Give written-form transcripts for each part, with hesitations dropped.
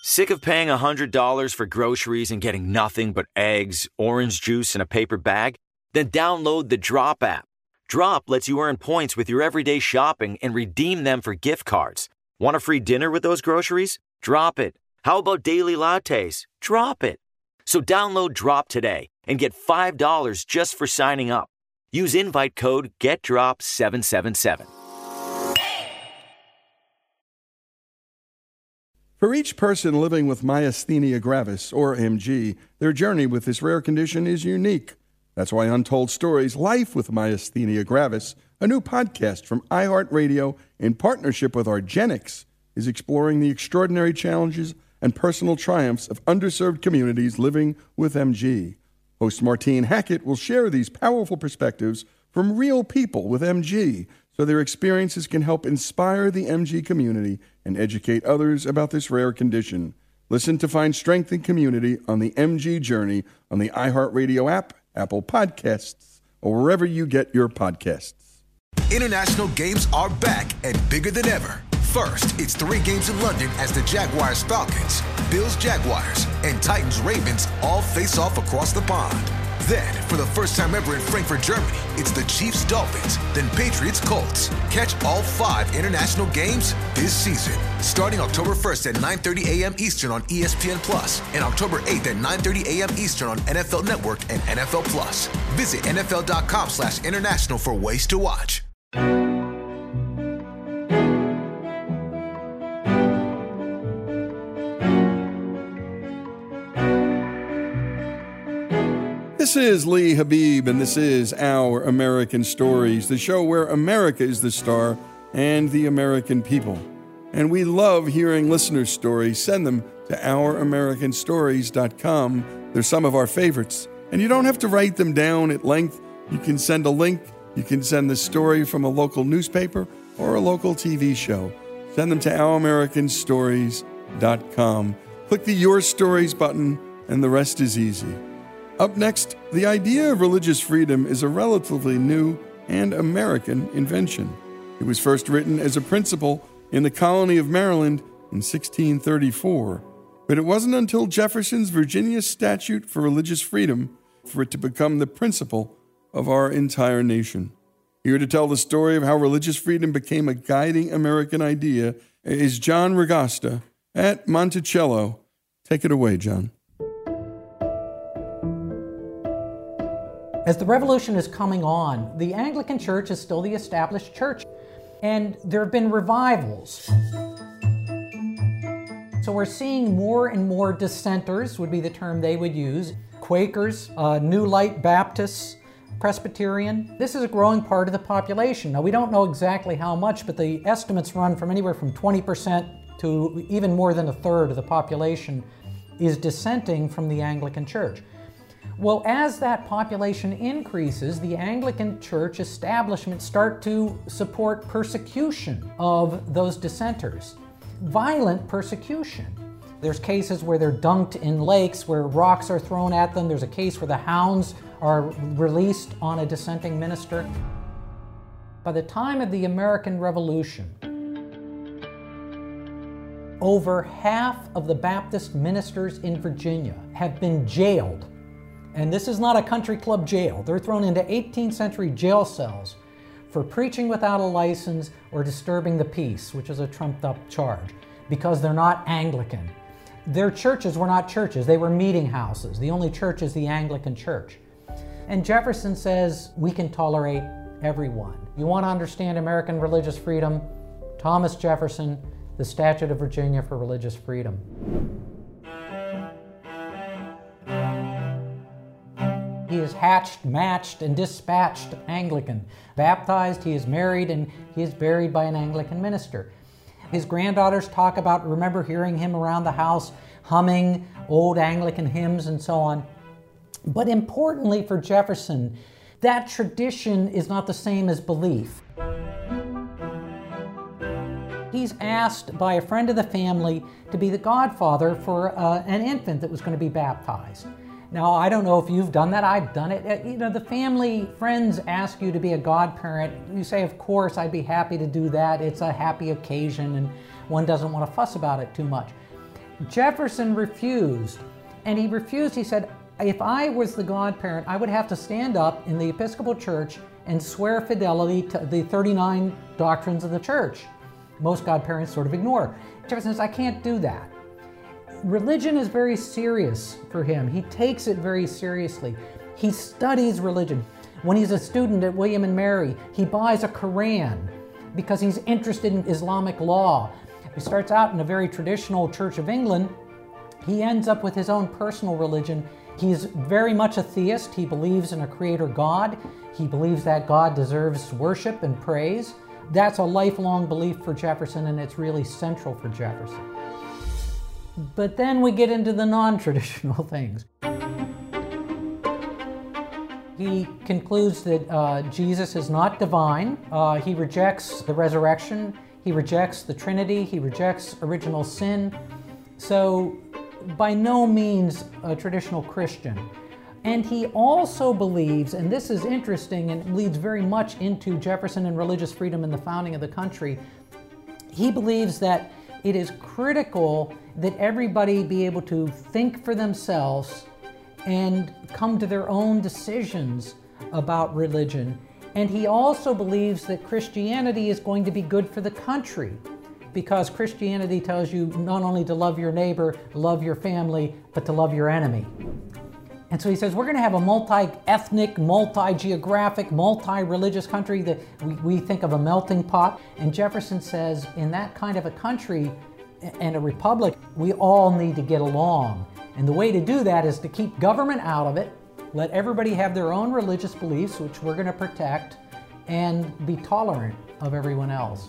Sick of paying $100 for groceries and getting nothing but eggs, orange juice, and a paper bag? Then download the Drop app. Drop lets you earn points with your everyday shopping and redeem them for gift cards. Want a free dinner with those groceries? Drop it. How about daily lattes? Drop it. So download Drop today and get $5 just for signing up. Use invite code GetDrop777. For each person living with myasthenia gravis, or MG, their journey with this rare condition is unique. That's why Untold Stories, Life with Myasthenia Gravis, a new podcast from iHeartRadio in partnership with argenx, is exploring the extraordinary challenges and personal triumphs of underserved communities living with MG. Host Martine Hackett will share these powerful perspectives from real people with MG, so their experiences can help inspire the MG community and educate others about this rare condition. Listen to find strength and community on the MG journey on the iHeartRadio app, Apple Podcasts, or wherever you get your podcasts. International games are back and bigger than ever. First, it's 3 games in London as the Jaguars-Falcons, Bills-Jaguars, and Titans-Ravens all face off across the pond. Then, for the first time ever in Frankfurt, Germany, it's the Chiefs-Dolphins, then Patriots-Colts. Catch all 5 international games this season, starting October 1st at 9:30 a.m. Eastern on ESPN Plus and October 8th at 9:30 a.m. Eastern on NFL Network and NFL Plus. Visit NFL.com/international for ways to watch. This is Lee Habib, and this is Our American Stories, the show where America is the star and the American people. And we love hearing listeners' stories. Send them to ouramericanstories.com. They're some of our favorites. And you don't have to write them down at length. You can send a link. You can send the story from a local newspaper or a local TV show. Send them to ouramericanstories.com. Click the Your Stories button, and the rest is easy. Up next, the idea of religious freedom is a relatively new and American invention. It was first written as a principle in the colony of Maryland in 1634, but it wasn't until Jefferson's Virginia Statute for Religious Freedom for it to become the principle of our entire nation. Here to tell the story of how religious freedom became a guiding American idea is John Ragosta at Monticello. Take it away, John. As the revolution is coming on, the Anglican Church is still the established church, and there have been revivals. So we're seeing more and more dissenters, would be the term they would use, Quakers, New Light Baptists, Presbyterian. This is a growing part of the population. Now, we don't know exactly how much, but the estimates run from anywhere from 20% to even more than a third of the population is dissenting from the Anglican Church. Well, as that population increases, the Anglican Church establishments start to support persecution of those dissenters. Violent persecution. There's cases where they're dunked in lakes, where rocks are thrown at them. There's a case where the hounds are released on a dissenting minister. By the time of the American Revolution, over half of the Baptist ministers in Virginia have been jailed. And this is not a country club jail. They're thrown into 18th century jail cells for preaching without a license or disturbing the peace, which is a trumped up charge, because they're not Anglican. Their churches were not churches, they were meeting houses. The only church is the Anglican Church. And Jefferson says we can tolerate everyone. You want to understand American religious freedom? Thomas Jefferson, the Statute of Virginia for Religious Freedom. He is hatched, matched, and dispatched Anglican. Baptized, he is married, and he is buried by an Anglican minister. His granddaughters talk about, remember hearing him around the house humming old Anglican hymns and so on. But importantly for Jefferson, that tradition is not the same as belief. He's asked by a friend of the family to be the godfather for an infant that was going to be baptized. Now, I don't know if you've done that. I've done it. You know, the family, friends ask you to be a godparent. You say, of course, I'd be happy to do that. It's a happy occasion, and one doesn't want to fuss about it too much. Jefferson refused. And he refused. He said, if I was the godparent, I would have to stand up in the Episcopal Church and swear fidelity to the 39 doctrines of the church. Most godparents sort of ignore. Jefferson says, I can't do that. Religion is very serious for him. He takes it very seriously. He studies religion. When he's a student at William and Mary, he buys a Quran because he's interested in Islamic law. He starts out in a very traditional Church of England. He ends up with his own personal religion. He's very much a theist. He believes in a creator God. He believes that God deserves worship and praise. That's a lifelong belief for Jefferson, and it's really central for Jefferson. But then we get into the non-traditional things. He concludes that Jesus is not divine. He rejects the resurrection. He rejects the Trinity. He rejects original sin. So, by no means a traditional Christian. And he also believes, and this is interesting and leads very much into Jefferson and religious freedom in the founding of the country, he believes that it is critical that everybody be able to think for themselves and come to their own decisions about religion. And he also believes that Christianity is going to be good for the country, because Christianity tells you not only to love your neighbor, love your family, but to love your enemy. And so he says, we're going to have a multi-ethnic, multi-geographic, multi-religious country that we think of a melting pot. And Jefferson says, in that kind of a country and a republic, we all need to get along. And the way to do that is to keep government out of it, let everybody have their own religious beliefs, which we're going to protect, and be tolerant of everyone else.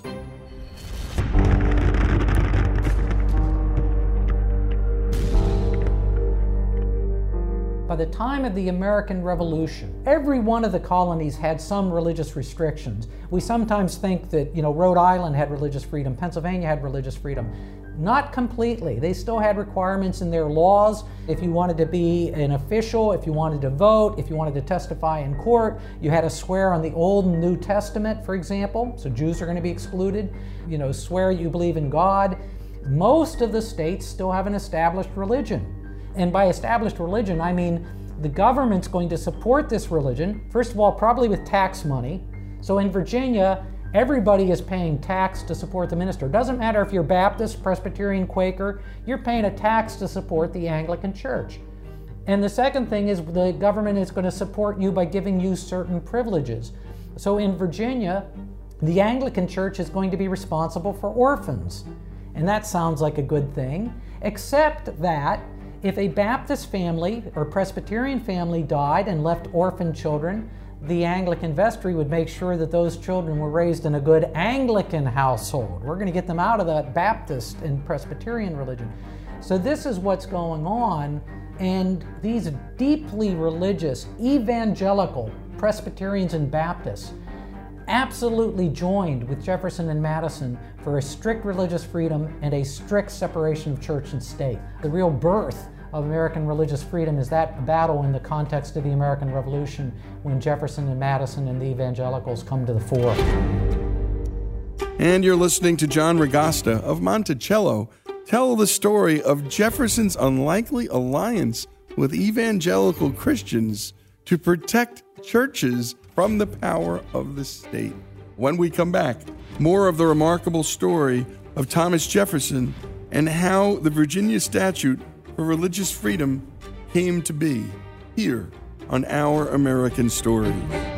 By the time of the American Revolution, every one of the colonies had some religious restrictions. We sometimes think that, Rhode Island had religious freedom, Pennsylvania had religious freedom. Not completely. They still had requirements in their laws. If you wanted to be an official, if you wanted to vote, if you wanted to testify in court, you had to swear on the Old and New Testament, for example. So Jews are going to be excluded. Swear you believe in God. Most of the states still have an established religion. And by established religion, I mean the government's going to support this religion, first of all, probably with tax money. So in Virginia, everybody is paying tax to support the minister. It doesn't matter if you're Baptist, Presbyterian, Quaker, you're paying a tax to support the Anglican Church. And the second thing is the government is going to support you by giving you certain privileges. So in Virginia, the Anglican Church is going to be responsible for orphans. And that sounds like a good thing, except that if a Baptist family or Presbyterian family died and left orphan children, the Anglican vestry would make sure that those children were raised in a good Anglican household. We're going to get them out of that Baptist and Presbyterian religion. So this is what's going on, and these deeply religious, evangelical Presbyterians and Baptists absolutely joined with Jefferson and Madison for a strict religious freedom and a strict separation of church and state. The real birth of American religious freedom is that battle in the context of the American Revolution, when Jefferson and Madison and the evangelicals come to the fore. And you're listening to John Ragasta of Monticello tell the story of Jefferson's unlikely alliance with evangelical Christians to protect churches from the power of the state. When we come back, more of the remarkable story of Thomas Jefferson and how the Virginia Statute for Religious Freedom came to be, here on Our American Story.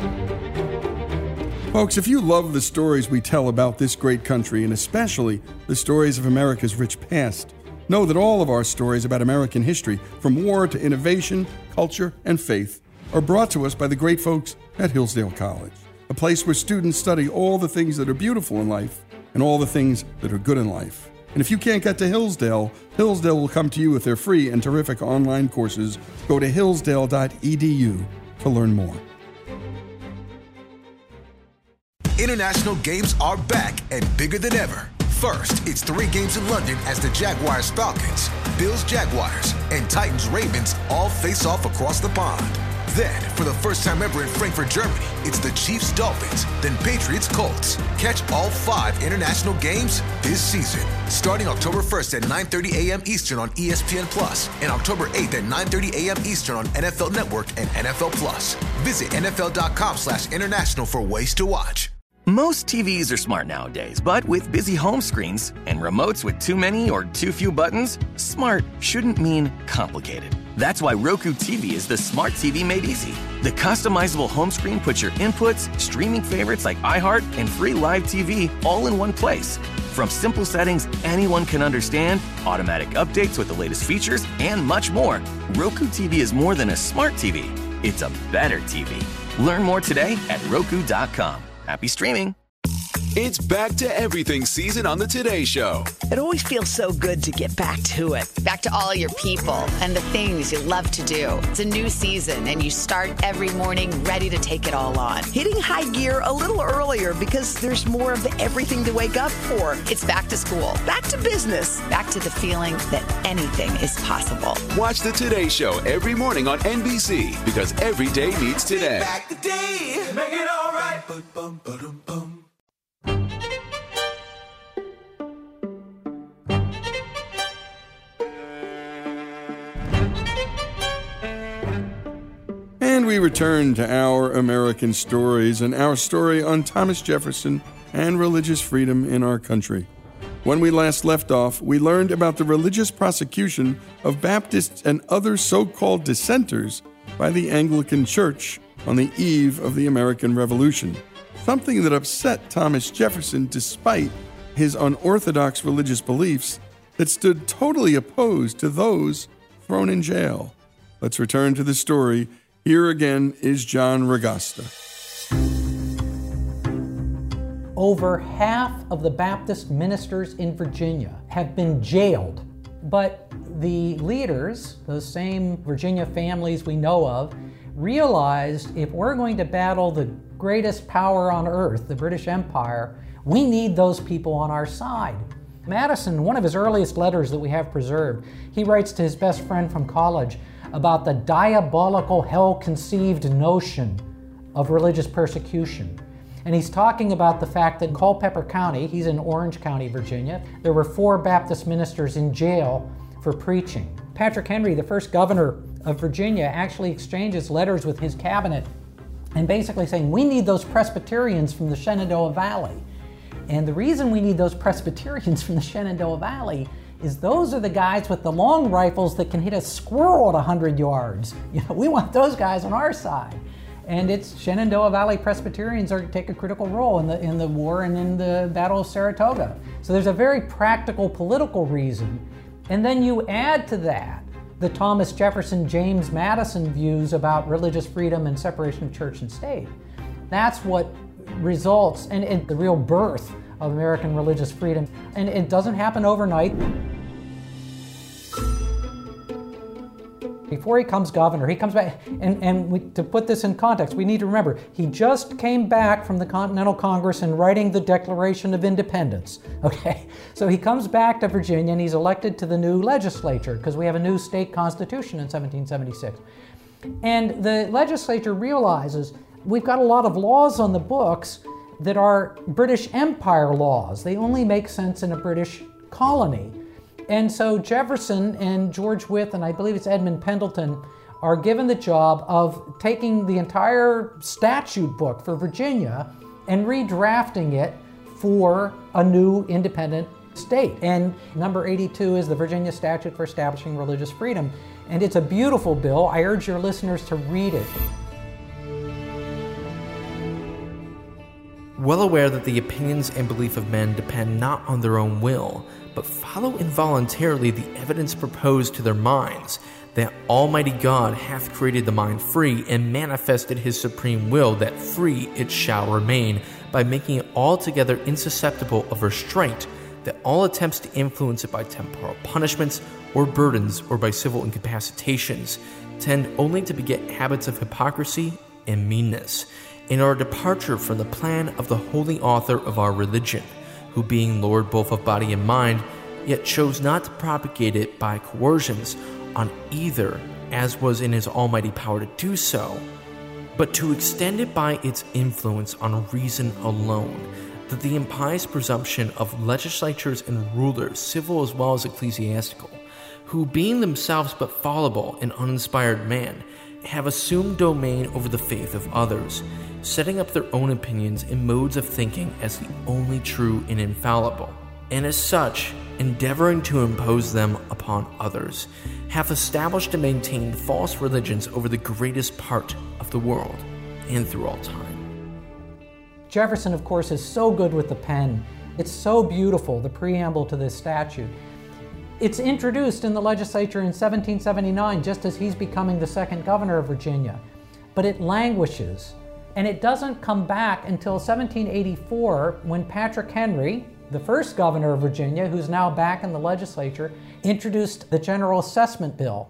Folks, if you love the stories we tell about this great country, and especially the stories of America's rich past, know that all of our stories about American history, from war to innovation, culture, and faith, are brought to us by the great folks at Hillsdale College, a place where students study all the things that are beautiful in life and all the things that are good in life. And if you can't get to Hillsdale, Hillsdale will come to you with their free and terrific online courses. Go to hillsdale.edu to learn more. International games are back and bigger than ever. First, it's 3 games in London as the Jaguars Falcons, Bills Jaguars, and Titans Ravens all face off across the pond. Then, for the first time ever in Frankfurt, Germany, it's the Chiefs-Dolphins, then Patriots-Colts. Catch all 5 international games this season, starting October 1st at 9:30 a.m. Eastern on ESPN Plus and October 8th at 9:30 a.m. Eastern on NFL Network and NFL Plus. Visit NFL.com/international for ways to watch. Most TVs are smart nowadays, but with busy home screens and remotes with too many or too few buttons, smart shouldn't mean complicated. That's why Roku TV is the smart TV made easy. The customizable home screen puts your inputs, streaming favorites like iHeart, and free live TV all in one place. From simple settings anyone can understand, automatic updates with the latest features, and much more, Roku TV is more than a smart TV. It's a better TV. Learn more today at Roku.com. Happy streaming. It's back to everything season on the Today Show. It always feels so good to get back to it. Back to all your people and the things you love to do. It's a new season and you start every morning ready to take it all on. Hitting high gear a little earlier because there's more of everything to wake up for. It's back to school. Back to business. Back to the feeling that anything is possible. Watch the Today Show every morning on NBC because every day needs today. Back the day, make it all right. And we return to our American stories and our story on Thomas Jefferson and religious freedom in our country. When we last left off, we learned about the religious prosecution of Baptists and other so-called dissenters by the Anglican Church on the eve of the American Revolution, something that upset Thomas Jefferson despite his unorthodox religious beliefs that stood totally opposed to those thrown in jail. Let's return to the story. Here again is John Ragosta. Over half of the Baptist ministers in Virginia have been jailed, but the leaders, those same Virginia families we know of, realized if we're going to battle the greatest power on earth, the British Empire, we need those people on our side. Madison, one of his earliest letters that we have preserved, he writes to his best friend from college about the diabolical, hell-conceived notion of religious persecution. And he's talking about the fact that in Culpeper County, he's in Orange County, Virginia, there were 4 Baptist ministers in jail for preaching. Patrick Henry, the first governor of Virginia, actually exchanges letters with his cabinet and basically saying, we need those Presbyterians from the Shenandoah Valley. And the reason we need those Presbyterians from the Shenandoah Valley is those are the guys with the long rifles that can hit a squirrel at 100 yards. We want those guys on our side. And it's Shenandoah Valley Presbyterians are to take a critical role in the war and in the Battle of Saratoga. So there's a very practical political reason. And then you add to that the Thomas Jefferson, James Madison views about religious freedom and separation of church and state. That's what results in the real birth of American religious freedom. And it doesn't happen overnight. Before he comes governor, he comes back, to put this in context, we need to remember, he just came back from the Continental Congress and writing the Declaration of Independence, okay? So he comes back to Virginia and he's elected to the new legislature because we have a new state constitution in 1776. And the legislature realizes we've got a lot of laws on the books that are British Empire laws. They only make sense in a British colony. And so Jefferson and George Wythe, and I believe it's Edmund Pendleton, are given the job of taking the entire statute book for Virginia and redrafting it for a new independent state. And number 82 is the Virginia Statute for Establishing Religious Freedom. And it's a beautiful bill. I urge your listeners to read it. Well aware that the opinions and belief of men depend not on their own will, but follow involuntarily the evidence proposed to their minds, that Almighty God hath created the mind free and manifested his supreme will, that free it shall remain, by making it altogether insusceptible of restraint, that all attempts to influence it by temporal punishments or burdens or by civil incapacitations tend only to beget habits of hypocrisy and meanness, in our departure from the plan of the holy author of our religion, who being Lord both of body and mind, yet chose not to propagate it by coercions on either as was in his almighty power to do so, but to extend it by its influence on reason alone, that the impious presumption of legislatures and rulers, civil as well as ecclesiastical, who being themselves but fallible and uninspired man, have assumed domain over the faith of others, setting up their own opinions and modes of thinking as the only true and infallible, and as such, endeavoring to impose them upon others, have established and maintained false religions over the greatest part of the world, and through all time. Jefferson, of course, is so good with the pen. It's so beautiful, the preamble to this statute. It's introduced in the legislature in 1779, just as he's becoming the second governor of Virginia. But it languishes, and it doesn't come back until 1784, when Patrick Henry, the first governor of Virginia, who's now back in the legislature, introduced the General Assessment Bill.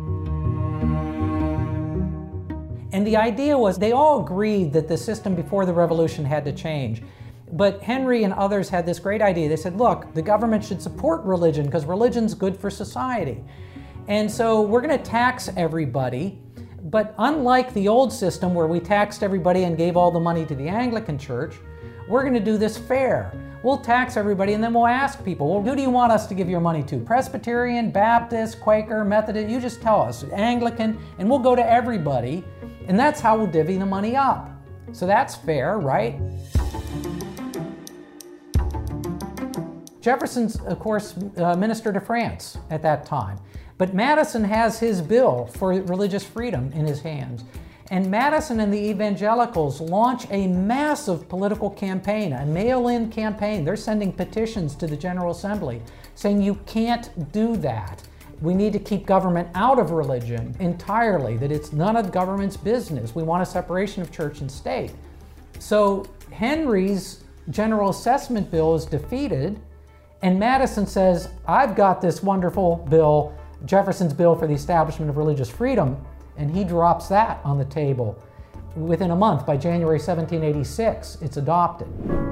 And the idea was, they all agreed that the system before the Revolution had to change. But Henry and others had this great idea. They said, look, the government should support religion because religion's good for society. And so we're going to tax everybody. But unlike the old system where we taxed everybody and gave all the money to the Anglican Church, we're going to do this fair. We'll tax everybody and then we'll ask people, well, who do you want us to give your money to? Presbyterian, Baptist, Quaker, Methodist? You just tell us, Anglican, and we'll go to everybody. And that's how we'll divvy the money up. So that's fair, right? Jefferson's, of course, minister to France at that time. But Madison has his bill for religious freedom in his hands. And Madison and the evangelicals launch a massive political campaign, a mail-in campaign. They're sending petitions to the General Assembly saying you can't do that. We need to keep government out of religion entirely, that it's none of government's business. We want a separation of church and state. So Henry's General Assessment Bill is defeated, and Madison says, I've got this wonderful bill, Jefferson's bill for the establishment of religious freedom, and he drops that on the table. Within a month, by January 1786, it's adopted.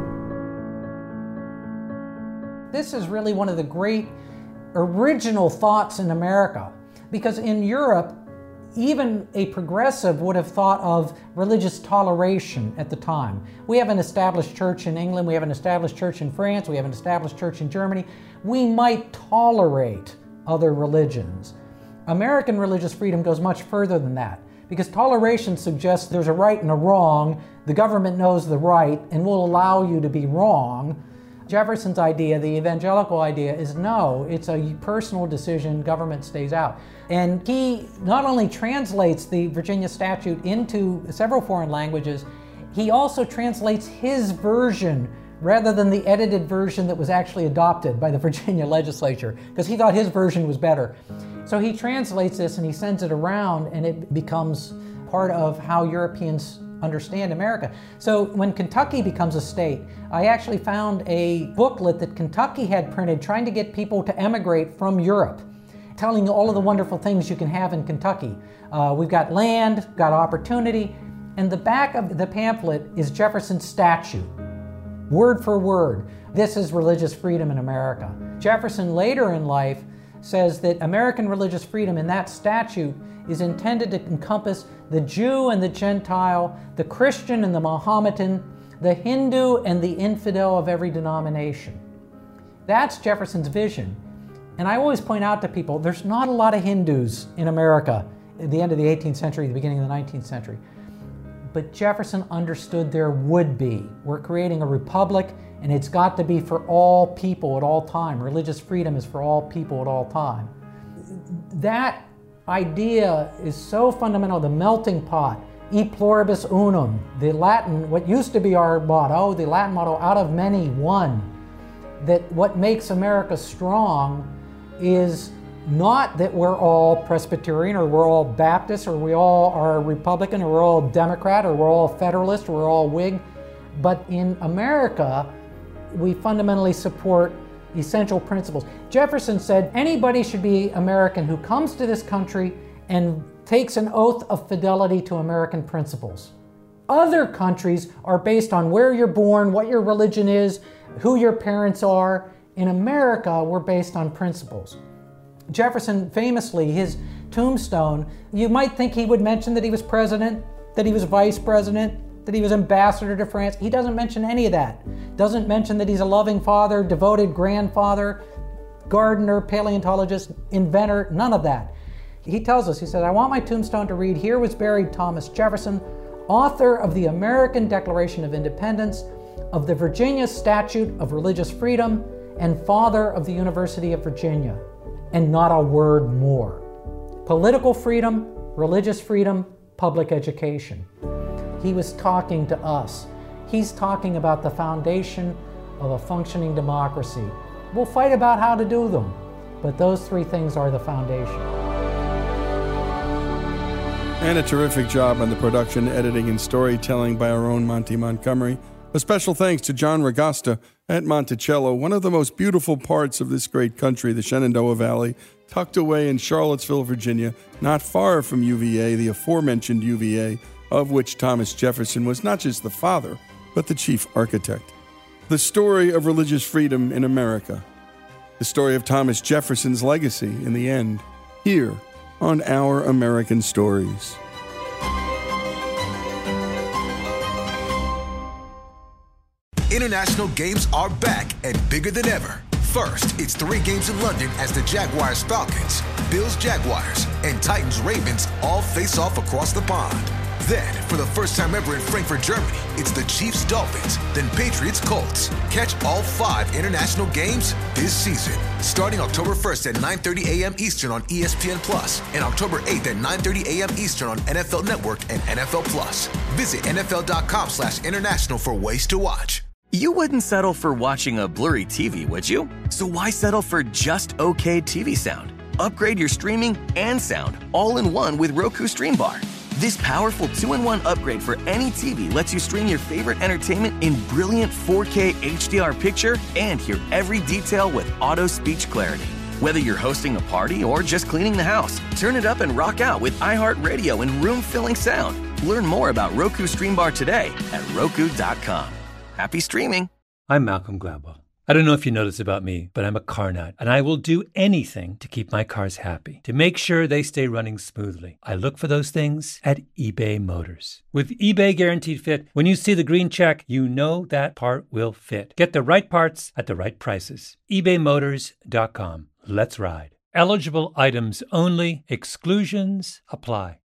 This is really one of the great original thoughts in America, because in Europe, even a progressive would have thought of religious toleration at the time. We have an established church in England, we have an established church in France, we have an established church in Germany. We might tolerate other religions. American religious freedom goes much further than that, because toleration suggests there's a right and a wrong, the government knows the right and will allow you to be wrong. Jefferson's idea, the evangelical idea, is no, it's a personal decision, government stays out. And he not only translates the Virginia statute into several foreign languages, he also translates his version rather than the edited version that was actually adopted by the Virginia legislature, because he thought his version was better. So he translates this and he sends it around, and it becomes part of how Europeans understand America. So when Kentucky becomes a state, I actually found a booklet that Kentucky had printed trying to get people to emigrate from Europe, telling all of the wonderful things you can have in Kentucky. We've got land, got opportunity, and the back of the pamphlet is Jefferson's statute, word for word. This is religious freedom in America. Jefferson later in life says that American religious freedom in that statute is intended to encompass the Jew and the Gentile, the Christian and the Mohammedan, the Hindu and the infidel of every denomination. That's Jefferson's vision. And I always point out to people, there's not a lot of Hindus in America at the end of the 18th century, the beginning of the 19th century. But Jefferson understood there would be. We're creating a republic, and it's got to be for all people at all time. Religious freedom is for all people at all time. That idea is so fundamental, the melting pot, e pluribus unum, the Latin, what used to be our motto, the Latin motto, out of many, one, that what makes America strong is not that we're all Presbyterian or we're all Baptist or we all are Republican or we're all Democrat or we're all Federalist or we're all Whig, but in America, we fundamentally support essential principles. Jefferson said anybody should be American who comes to this country and takes an oath of fidelity to American principles. Other countries are based on where you're born, what your religion is, who your parents are. In America, we're based on principles. Jefferson famously, his tombstone, you might think he would mention that he was president, that he was vice president, that he was ambassador to France. He doesn't mention any of that. Doesn't mention that he's a loving father, devoted grandfather, gardener, paleontologist, inventor, none of that. He tells us, he said, I want my tombstone to read, here was buried Thomas Jefferson, author of the American Declaration of Independence, of the Virginia Statute of Religious Freedom, and father of the University of Virginia. And not a word more. Political freedom, religious freedom, public education. He was talking to us. He's talking about the foundation of a functioning democracy. We'll fight about how to do them, but those three things are the foundation. And a terrific job on the production, editing, and storytelling by our own Monty Montgomery. A special thanks to John Ragasta at Monticello, one of the most beautiful parts of this great country, the Shenandoah Valley, tucked away in Charlottesville, Virginia, not far from UVA, the aforementioned UVA, of which Thomas Jefferson was not just the father, but the chief architect. The story of religious freedom in America. The story of Thomas Jefferson's legacy in the end, here on Our American Stories. International games are back and bigger than ever. First, it's 3 games in London as the Jaguars-Falcons, Bills-Jaguars, and Titans-Ravens all face off across the pond. Then, for the first time ever in Frankfurt, Germany, it's the Chiefs-Dolphins, then Patriots-Colts. Catch all 5 international games this season, starting October 1st at 9:30 a.m. Eastern on ESPN+, and October 8th at 9:30 a.m. Eastern on NFL Network and NFL+. Visit NFL.com/international for ways to watch. You wouldn't settle for watching a blurry TV, would you? So why settle for just okay TV sound? Upgrade your streaming and sound all in one with Roku Stream Bar. This powerful 2-in-1 upgrade for any TV lets you stream your favorite entertainment in brilliant 4K HDR picture and hear every detail with auto speech clarity. Whether you're hosting a party or just cleaning the house, turn it up and rock out with iHeartRadio and room-filling sound. Learn more about Roku Stream Bar today at Roku.com. Happy streaming. I'm Malcolm Gladwell. I don't know if you know this about me, but I'm a car nut, and I will do anything to keep my cars happy, to make sure they stay running smoothly. I look for those things at eBay Motors. With eBay Guaranteed Fit, when you see the green check, you know that part will fit. Get the right parts at the right prices. ebaymotors.com. Let's ride. Eligible items only. Exclusions apply.